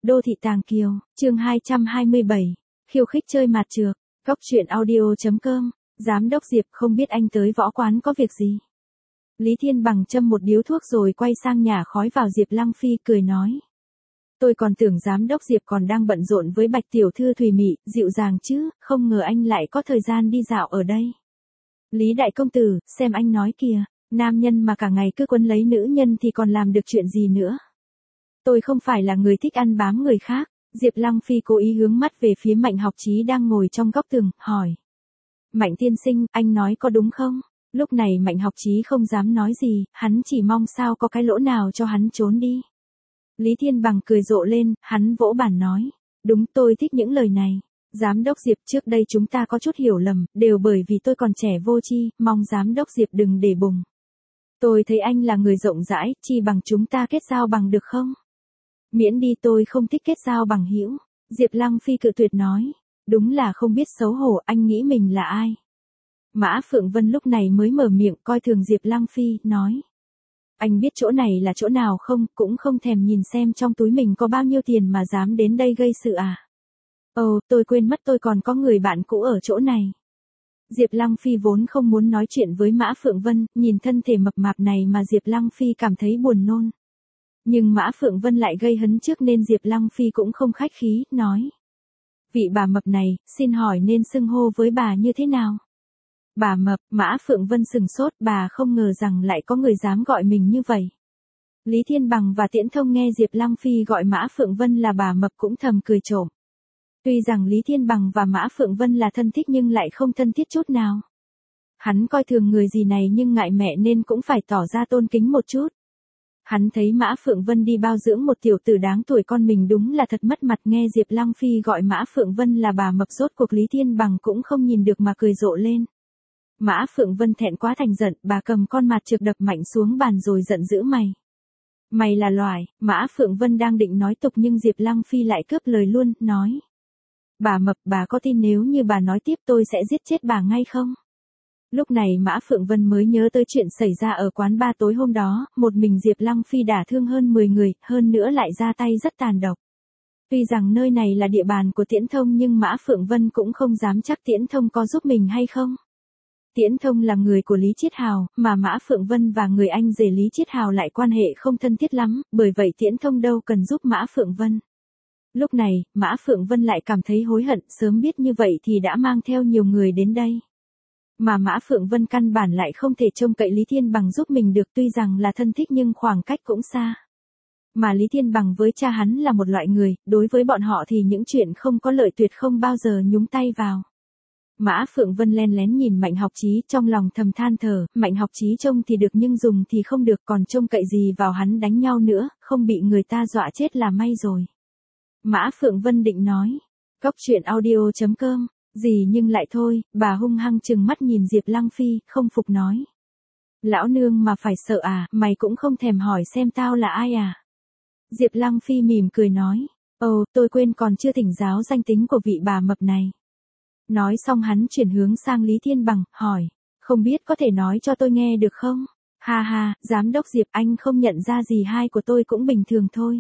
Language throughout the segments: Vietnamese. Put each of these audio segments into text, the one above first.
Đô thị Tàng Kiều, chương 227, khiêu khích chơi mạt trược, góc truyện audio.com, Giám đốc Diệp không biết anh tới võ quán có việc gì. Lý Thiên Bằng châm một điếu thuốc rồi quay sang nhả khói vào Diệp Lăng Phi cười nói. Tôi còn tưởng Giám đốc Diệp còn đang bận rộn với Bạch Tiểu Thư thùy mị, dịu dàng chứ, không ngờ anh lại có thời gian đi dạo ở đây. Lý Đại Công Tử, xem anh nói kìa, nam nhân mà cả ngày cứ quấn lấy nữ nhân thì còn làm được chuyện gì nữa. Tôi không phải là người thích ăn bám người khác. Diệp Lăng Phi cố ý hướng mắt về phía Mạnh Học Chí đang ngồi trong góc tường, hỏi. Mạnh tiên sinh, anh nói có đúng không? Lúc này Mạnh Học Chí không dám nói gì, hắn chỉ mong sao có cái lỗ nào cho hắn trốn đi. Lý Thiên Bằng cười rộ lên, hắn vỗ bàn nói. Đúng, tôi thích những lời này. Giám đốc Diệp, trước đây chúng ta có chút hiểu lầm, đều bởi vì tôi còn trẻ vô tri, mong Giám đốc Diệp đừng để bụng. Tôi thấy anh là người rộng rãi, chi bằng chúng ta kết giao bằng được không? Miễn đi, tôi không thích kết giao bằng hữu. Diệp Lăng Phi cự tuyệt nói. Đúng là không biết xấu hổ, anh nghĩ mình là ai? Mã Phượng Vân lúc này mới mở miệng coi thường Diệp Lăng Phi, nói. Anh biết chỗ này là chỗ nào không, cũng không thèm nhìn xem trong túi mình có bao nhiêu tiền mà dám đến đây gây sự à? Ồ, tôi quên mất tôi còn có người bạn cũ ở chỗ này. Diệp Lăng Phi vốn không muốn nói chuyện với Mã Phượng Vân, nhìn thân thể mập mạp này mà Diệp Lăng Phi cảm thấy buồn nôn. Nhưng Mã Phượng Vân lại gây hấn trước nên Diệp Lăng Phi cũng không khách khí, nói. Vị bà mập này, xin hỏi nên xưng hô với bà như thế nào? Bà mập, Mã Phượng Vân sừng sốt, bà không ngờ rằng lại có người dám gọi mình như vậy. Lý Thiên Bằng và Tiễn Thông nghe Diệp Lăng Phi gọi Mã Phượng Vân là bà mập cũng thầm cười trộm. Tuy rằng Lý Thiên Bằng và Mã Phượng Vân là thân thích nhưng lại không thân thiết chút nào. Hắn coi thường người gì này nhưng ngại mẹ nên cũng phải tỏ ra tôn kính một chút. Hắn thấy Mã Phượng Vân đi bao dưỡng một tiểu tử đáng tuổi con mình đúng là thật mất mặt, nghe Diệp Lăng Phi gọi Mã Phượng Vân là bà mập rốt cuộc Lý Thiên Bằng cũng không nhìn được mà cười rộ lên. Mã Phượng Vân thẹn quá thành giận, bà cầm con mạt trược đập mạnh xuống bàn rồi giận dữ mày. Mày là loài, Mã Phượng Vân đang định nói tục nhưng Diệp Lăng Phi lại cướp lời luôn, nói. Bà mập, bà có tin nếu như bà nói tiếp tôi sẽ giết chết bà ngay không? Lúc này Mã Phượng Vân mới nhớ tới chuyện xảy ra ở quán bar tối hôm đó, một mình Diệp Lăng Phi đả thương hơn 10 người, hơn nữa lại ra tay rất tàn độc. Tuy rằng nơi này là địa bàn của Tiễn Thông nhưng Mã Phượng Vân cũng không dám chắc Tiễn Thông có giúp mình hay không. Tiễn Thông là người của Lý Chiết Hào, mà Mã Phượng Vân và người anh rể Lý Chiết Hào lại quan hệ không thân thiết lắm, bởi vậy Tiễn Thông đâu cần giúp Mã Phượng Vân. Lúc này, Mã Phượng Vân lại cảm thấy hối hận, sớm biết như vậy thì đã mang theo nhiều người đến đây. Mà Mã Phượng Vân căn bản lại không thể trông cậy Lý Thiên Bằng giúp mình được, tuy rằng là thân thích nhưng khoảng cách cũng xa. Mà Lý Thiên Bằng với cha hắn là một loại người, đối với bọn họ thì những chuyện không có lợi tuyệt không bao giờ nhúng tay vào. Mã Phượng Vân len lén nhìn Mạnh Học Chí trong lòng thầm than thở, Mạnh Học Chí trông thì được nhưng dùng thì không được, còn trông cậy gì vào hắn đánh nhau nữa, không bị người ta dọa chết là may rồi. Mã Phượng Vân định nói, góc truyện audio.com, gì nhưng lại thôi, bà hung hăng trừng mắt nhìn Diệp Lăng Phi, không phục nói. Lão nương mà phải sợ à, mày cũng không thèm hỏi xem tao là ai à? Diệp Lăng Phi mỉm cười nói, ồ, tôi quên còn chưa thỉnh giáo danh tính của vị bà mập này. Nói xong hắn chuyển hướng sang Lý Thiên Bằng, hỏi, không biết có thể nói cho tôi nghe được không? Ha ha, Giám đốc Diệp, anh không nhận ra dì hai của tôi cũng bình thường thôi.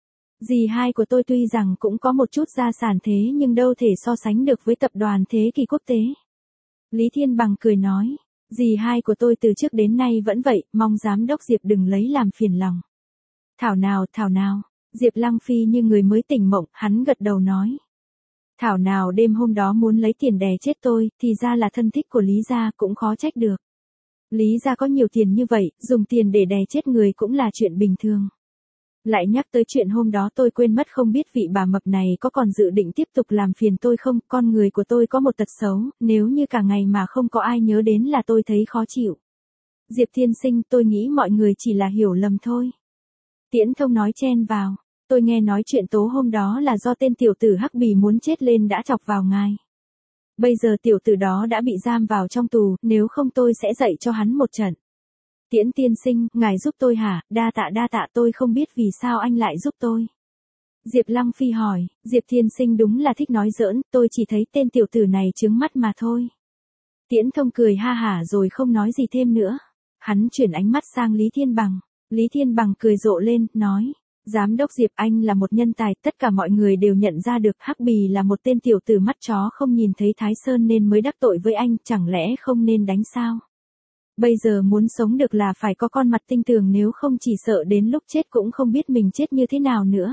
Dì hai của tôi tuy rằng cũng có một chút gia sản thế nhưng đâu thể so sánh được với tập đoàn thế kỷ quốc tế. Lý Thiên Bằng cười nói, dì hai của tôi từ trước đến nay vẫn vậy, mong Giám đốc Diệp đừng lấy làm phiền lòng. Thảo nào, Diệp Lăng Phi như người mới tỉnh mộng, hắn gật đầu nói. Thảo nào đêm hôm đó muốn lấy tiền đè chết tôi, thì ra là thân thích của Lý gia, cũng khó trách được. Lý gia có nhiều tiền như vậy, dùng tiền để đè chết người cũng là chuyện bình thường. Lại nhắc tới chuyện hôm đó tôi quên mất, không biết vị bà mập này có còn dự định tiếp tục làm phiền tôi không, con người của tôi có một tật xấu, nếu như cả ngày mà không có ai nhớ đến là tôi thấy khó chịu. Diệp tiên sinh, tôi nghĩ mọi người chỉ là hiểu lầm thôi. Tiễn Thông nói chen vào, tôi nghe nói chuyện tối hôm đó là do tên tiểu tử Hắc Bì muốn chết lên đã chọc vào ngài. Bây giờ tiểu tử đó đã bị giam vào trong tù, nếu không tôi sẽ dạy cho hắn một trận. Tiễn tiên sinh, ngài giúp tôi hả? Đa tạ, tôi không biết vì sao anh lại giúp tôi. Diệp Lăng Phi hỏi, Diệp tiên sinh đúng là thích nói giỡn, tôi chỉ thấy tên tiểu tử này trướng mắt mà thôi. Tiễn Thông cười ha hả rồi không nói gì thêm nữa. Hắn chuyển ánh mắt sang Lý Thiên Bằng. Lý Thiên Bằng cười rộ lên, nói, Giám đốc Diệp, anh là một nhân tài, tất cả mọi người đều nhận ra được Hắc Bì là một tên tiểu tử mắt chó không nhìn thấy Thái Sơn nên mới đắc tội với anh, chẳng lẽ không nên đánh sao? Bây giờ muốn sống được là phải có con mặt tinh tường, nếu không chỉ sợ đến lúc chết cũng không biết mình chết như thế nào nữa.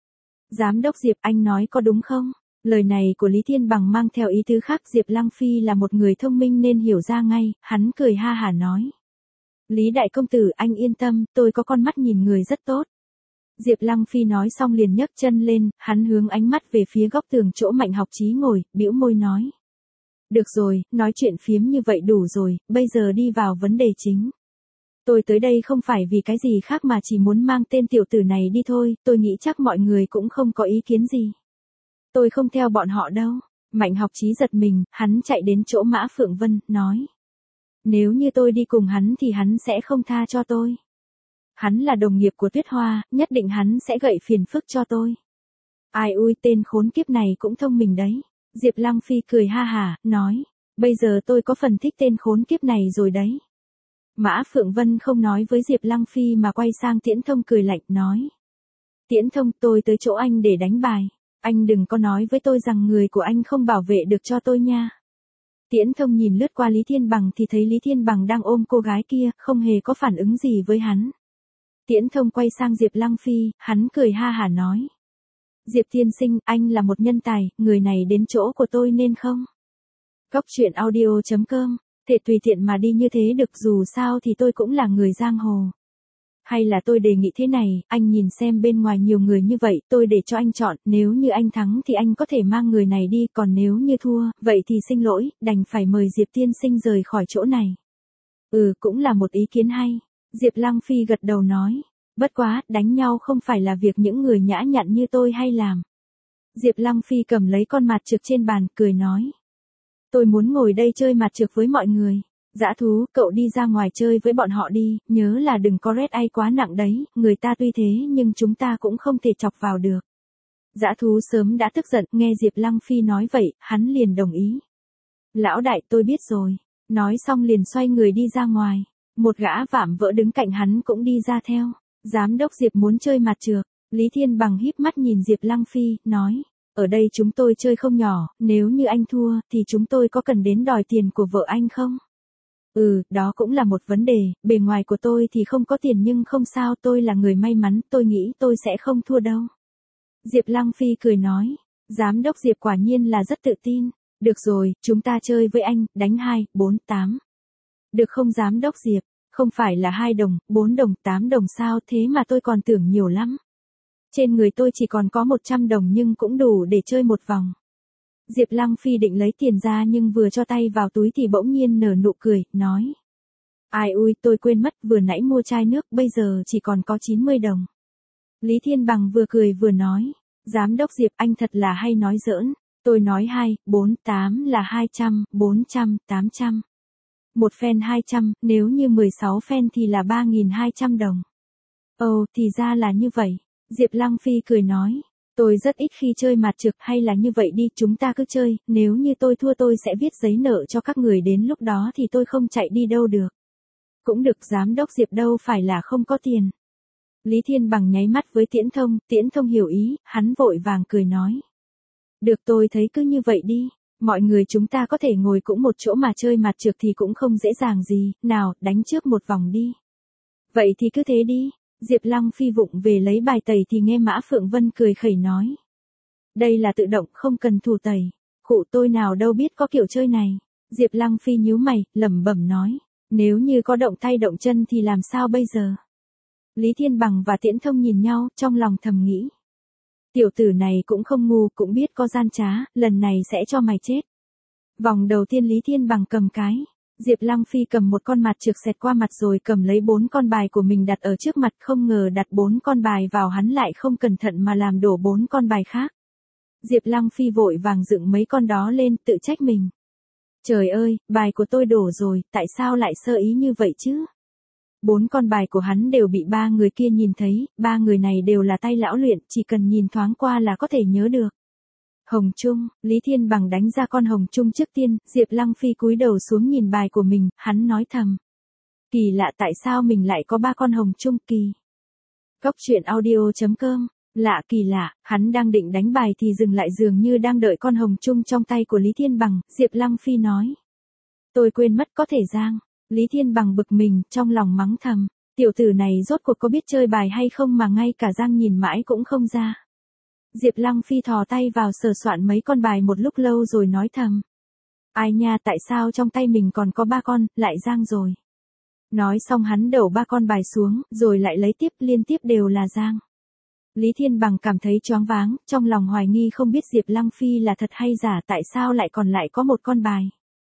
Giám đốc Diệp, anh nói có đúng không? Lời này của Lý Thiên Bằng mang theo ý tứ khác, Diệp Lăng Phi là một người thông minh nên hiểu ra ngay, hắn cười ha hả nói. Lý đại công tử, anh yên tâm, tôi có con mắt nhìn người rất tốt. Diệp Lăng Phi nói xong liền nhấc chân lên, hắn hướng ánh mắt về phía góc tường chỗ Mạnh Học Chí ngồi, bĩu môi nói. Được rồi, nói chuyện phiếm như vậy đủ rồi, bây giờ đi vào vấn đề chính. Tôi tới đây không phải vì cái gì khác mà chỉ muốn mang tên tiểu tử này đi thôi, tôi nghĩ chắc mọi người cũng không có ý kiến gì. Tôi không theo bọn họ đâu. Mạnh Học Chí giật mình, hắn chạy đến chỗ Mã Phượng Vân, nói. Nếu như tôi đi cùng hắn thì hắn sẽ không tha cho tôi. Hắn là đồng nghiệp của Tuyết Hoa, nhất định hắn sẽ gợi phiền phức cho tôi. Ai ui, tên khốn kiếp này cũng thông minh đấy. Diệp Lăng Phi cười ha hả, nói. Bây giờ tôi có phần thích tên khốn kiếp này rồi đấy. Mã Phượng Vân không nói với Diệp Lăng Phi mà quay sang Tiễn Thông cười lạnh, nói. Tiễn Thông, tôi tới chỗ anh để đánh bài. Anh đừng có nói với tôi rằng người của anh không bảo vệ được cho tôi nha. Tiễn Thông nhìn lướt qua Lý Thiên Bằng thì thấy Lý Thiên Bằng đang ôm cô gái kia, không hề có phản ứng gì với hắn. Tiễn Thông quay sang Diệp Lăng Phi, hắn cười ha hả nói. Diệp tiên sinh, anh là một nhân tài, người này đến chỗ của tôi nên không? Góc truyện audio.com, thể tùy tiện mà đi như thế được, dù sao thì tôi cũng là người giang hồ. Hay là tôi đề nghị thế này, anh nhìn xem bên ngoài nhiều người như vậy, tôi để cho anh chọn, nếu như anh thắng thì anh có thể mang người này đi, còn nếu như thua, vậy thì xin lỗi, đành phải mời Diệp tiên sinh rời khỏi chỗ này. Cũng là một ý kiến hay. Diệp Lăng Phi gật đầu nói. Bất quá, đánh nhau không phải là việc những người nhã nhặn như tôi hay làm. Diệp Lăng Phi cầm lấy con mạt trược trên bàn, cười nói. Tôi muốn ngồi đây chơi mạt trược với mọi người. Dã thú, cậu đi ra ngoài chơi với bọn họ đi, nhớ là đừng có red ai quá nặng đấy, người ta tuy thế nhưng chúng ta cũng không thể chọc vào được. Dã thú sớm đã tức giận, nghe Diệp Lăng Phi nói vậy, hắn liền đồng ý. Lão đại, tôi biết rồi. Nói xong liền xoay người đi ra ngoài. Một gã vạm vỡ đứng cạnh hắn cũng đi ra theo. Giám đốc Diệp muốn chơi mạt trược. Lý Thiên Bằng híp mắt nhìn Diệp Lăng Phi, nói. Ở đây chúng tôi chơi không nhỏ, nếu như anh thua, thì chúng tôi có cần đến đòi tiền của vợ anh không? Đó cũng là một vấn đề, bề ngoài của tôi thì không có tiền nhưng không sao, tôi là người may mắn, tôi nghĩ tôi sẽ không thua đâu. Diệp Lăng Phi cười nói. Giám đốc Diệp quả nhiên là rất tự tin. Được rồi, chúng ta chơi với anh, đánh 2, 4, 8. Được không giám đốc Diệp? Không phải là 2 đồng, 4 đồng, 8 đồng sao, thế mà tôi còn tưởng nhiều lắm. Trên người tôi chỉ còn có 100 đồng nhưng cũng đủ để chơi một vòng. Diệp Lăng Phi định lấy tiền ra nhưng vừa cho tay vào túi thì bỗng nhiên nở nụ cười, nói. Ai ui, tôi quên mất, vừa nãy mua chai nước, bây giờ chỉ còn có 90 đồng. Lý Thiên Bằng vừa cười vừa nói. Giám đốc Diệp, anh thật là hay nói giỡn. Tôi nói 2, 4, 8 là 200, 400, 800. Một phen 200, nếu như 16 phen thì là 3.200 đồng. Ồ, thì ra là như vậy. Diệp Lăng Phi cười nói. Tôi rất ít khi chơi mạt trược, hay là như vậy đi, chúng ta cứ chơi, nếu như tôi thua tôi sẽ viết giấy nợ cho các người, đến lúc đó thì tôi không chạy đi đâu được. Cũng được, giám đốc Diệp đâu phải là không có tiền. Lý Thiên Bằng nháy mắt với Tiễn Thông hiểu ý, hắn vội vàng cười nói. Được, tôi thấy cứ như vậy đi, mọi người chúng ta có thể ngồi cũng một chỗ mà chơi mạt trược thì cũng không dễ dàng gì, nào, đánh trước một vòng đi. Vậy thì cứ thế đi. Diệp Lăng Phi vụng về lấy bài tẩy thì nghe Mã Phượng Vân cười khẩy nói. Đây là tự động, không cần thủ tẩy. Khụ, tôi nào đâu biết có kiểu chơi này. Diệp Lăng Phi nhíu mày, lẩm bẩm nói. Nếu như có động tay động chân thì làm sao bây giờ? Lý Thiên Bằng và Tiễn Thông nhìn nhau, trong lòng thầm nghĩ. Tiểu tử này cũng không ngu, cũng biết có gian trá, lần này sẽ cho mày chết. Vòng đầu tiên Lý Thiên Bằng cầm cái. Diệp Lăng Phi cầm một con mạt trược xẹt qua mặt rồi cầm lấy 4 con bài của mình đặt ở trước mặt, không ngờ đặt 4 con bài vào hắn lại không cẩn thận mà làm đổ 4 con bài khác. Diệp Lăng Phi vội vàng dựng mấy con đó lên, tự trách mình. Trời ơi, bài của tôi đổ rồi, tại sao lại sơ ý như vậy chứ? 4 con bài của hắn đều bị 3 người kia nhìn thấy, 3 người này đều là tay lão luyện, chỉ cần nhìn thoáng qua là có thể nhớ được. Hồng Trung, Lý Thiên Bằng đánh ra con Hồng Trung trước tiên, Diệp Lăng Phi cúi đầu xuống nhìn bài của mình, hắn nói thầm. Kỳ lạ, tại sao mình lại có 3 con Hồng Trung, kỳ. Góc truyện audio.com. Lạ kỳ lạ, hắn đang định đánh bài thì dừng lại dường như đang đợi con hồng chung trong tay của Lý Thiên Bằng, Diệp Lăng Phi nói. Tôi quên mất có thể giang. Lý Thiên Bằng bực mình, trong lòng mắng thầm. Tiểu tử này rốt cuộc có biết chơi bài hay không mà ngay cả giang nhìn mãi cũng không ra. Diệp Lăng Phi thò tay vào sờ soạn mấy con bài một lúc lâu rồi nói thầm. Ai nha, tại sao trong tay mình còn có 3 con, lại giang rồi. Nói xong hắn đẩu 3 con bài xuống, rồi lại lấy tiếp, liên tiếp đều là giang. Lý Thiên Bằng cảm thấy choáng váng, trong lòng hoài nghi không biết Diệp Lăng Phi là thật hay giả, tại sao lại còn lại có một con bài.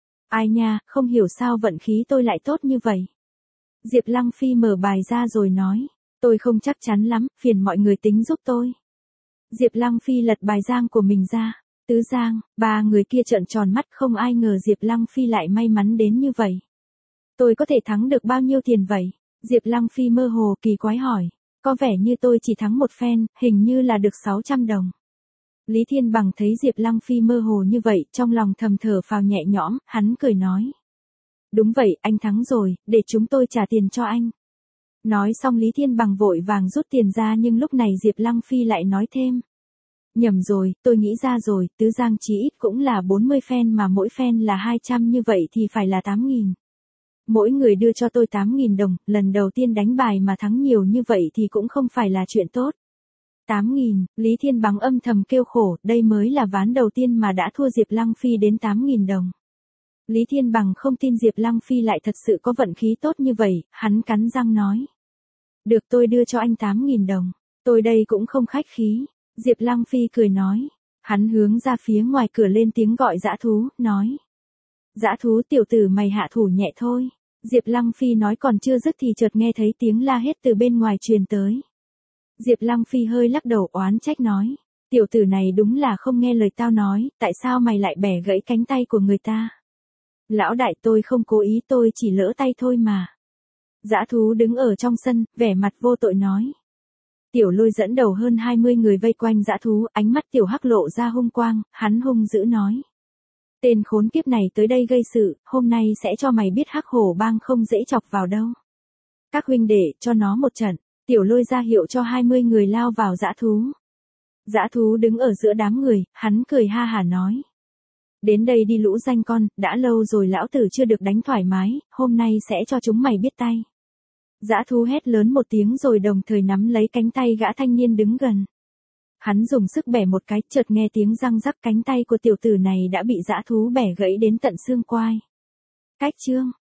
Ai nha, không hiểu sao vận khí tôi lại tốt như vậy. Diệp Lăng Phi mở bài ra rồi nói, tôi không chắc chắn lắm, phiền mọi người tính giúp tôi. Diệp Lăng Phi lật bài giang của mình ra, tứ giang, 3 người kia trợn tròn mắt, không ai ngờ Diệp Lăng Phi lại may mắn đến như vậy. Tôi có thể thắng được bao nhiêu tiền vậy? Diệp Lăng Phi mơ hồ kỳ quái hỏi. Có vẻ như tôi chỉ thắng một phen, hình như là được 600 đồng. Lý Thiên Bằng thấy Diệp Lăng Phi mơ hồ như vậy, trong lòng thầm thở phào nhẹ nhõm, hắn cười nói. Đúng vậy, anh thắng rồi, để chúng tôi trả tiền cho anh. Nói xong Lý Thiên Bằng vội vàng rút tiền ra, nhưng lúc này Diệp Lăng Phi lại nói thêm. Nhầm rồi, tôi nghĩ ra rồi, tứ giang chí ít cũng là 40 phen mà mỗi phen là 200, như vậy thì phải là 8.000. Mỗi người đưa cho tôi 8.000 đồng, lần đầu tiên đánh bài mà thắng nhiều như vậy thì cũng không phải là chuyện tốt. 8.000, Lý Thiên Bằng âm thầm kêu khổ, đây mới là ván đầu tiên mà đã thua Diệp Lăng Phi đến 8.000 đồng. Lý Thiên Bằng không tin Diệp Lăng Phi lại thật sự có vận khí tốt như vậy, hắn cắn răng nói. Được, tôi đưa cho anh 8.000 đồng, tôi đây cũng không khách khí. Diệp Lăng Phi cười nói, hắn hướng ra phía ngoài cửa lên tiếng gọi dã thú, nói. Dã thú, tiểu tử mày hạ thủ nhẹ thôi. Diệp Lăng Phi nói còn chưa dứt thì chợt nghe thấy tiếng la hét từ bên ngoài truyền tới. Diệp Lăng Phi hơi lắc đầu oán trách nói. Tiểu tử này đúng là không nghe lời tao nói, tại sao mày lại bẻ gãy cánh tay của người ta? Lão đại, tôi không cố ý, tôi chỉ lỡ tay thôi mà. Dã thú đứng ở trong sân, vẻ mặt vô tội nói. Tiểu Lôi dẫn đầu hơn 20 người vây quanh dã thú, ánh mắt Tiểu Hắc lộ ra hung quang, hắn hung dữ nói. Tên khốn kiếp này tới đây gây sự, hôm nay sẽ cho mày biết Hắc Hổ bang không dễ chọc vào đâu. Các huynh đệ, cho nó một trận. Tiểu Lôi ra hiệu cho 20 người lao vào dã thú. Dã thú đứng ở giữa đám người, hắn cười ha hả nói. Đến đây đi lũ danh con, đã lâu rồi lão tử chưa được đánh thoải mái, hôm nay sẽ cho chúng mày biết tay. Dã thú hét lớn một tiếng rồi đồng thời nắm lấy cánh tay gã thanh niên đứng gần. Hắn dùng sức bẻ một cái, chợt nghe tiếng răng rắc, cánh tay của tiểu tử này đã bị dã thú bẻ gãy đến tận xương quai. Cách chương